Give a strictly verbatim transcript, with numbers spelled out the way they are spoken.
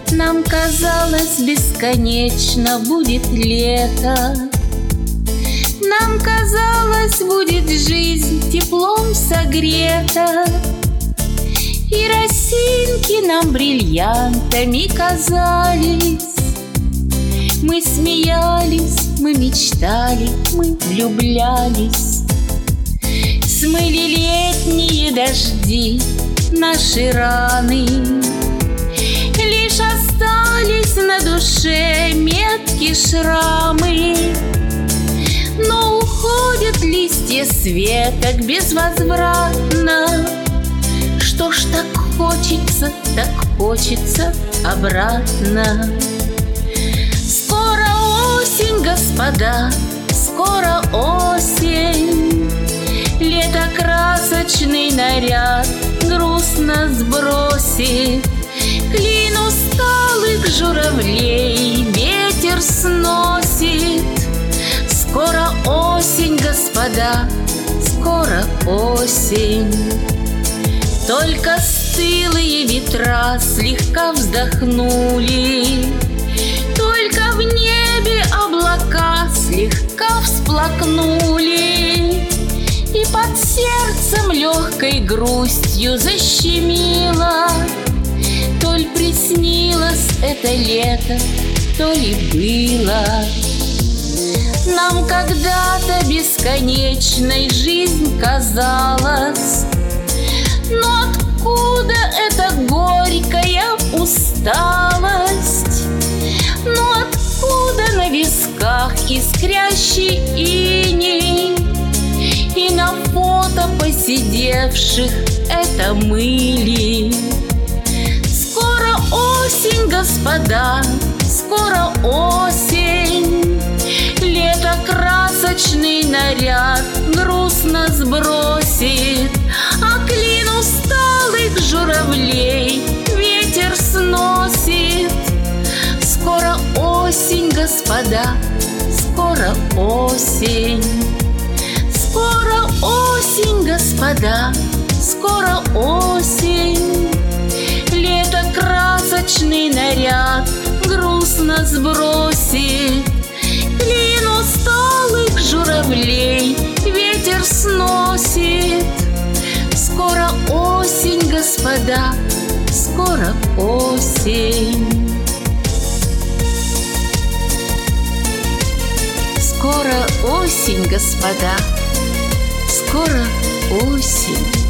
Нам казалось, бесконечно будет лето. Нам казалось, будет жизнь теплом согрета, и росинки нам бриллиантами казались. Мы смеялись, мы мечтали, мы влюблялись. Смыли летние дожди наши раны, лишь остались на душе метки шрамы. Но уходят листья светок безвозвратно. Что ж так хочется, так хочется обратно. Скоро осень, господа, скоро осень. Лето красочный наряд грустно сбросит. Клин усталых журавлей ветер сносит. Скоро осень, господа, скоро осень. Только стылые ветра слегка вздохнули, только в небе облака слегка всплакнули, и под сердцем легкой грустью защемило. То ли приснилось это лето, то ли было. Нам когда-то бесконечной жизнь казалась, но откуда эта горькая усталость? Но откуда на висках искрящий иней, и на фото посидевших это мыли? Скоро осень, господа, скоро осень. Лето красочный наряд грустно сбросит, а клин усталых журавлей ветер сносит. Скоро осень, господа, скоро осень. Скоро осень, господа, скоро осень. Лето красочный наряд грустно сбросит, клин усталых журавлей ветер сносит. Скоро осень, господа, скоро осень. Скоро осень, господа, скоро осень.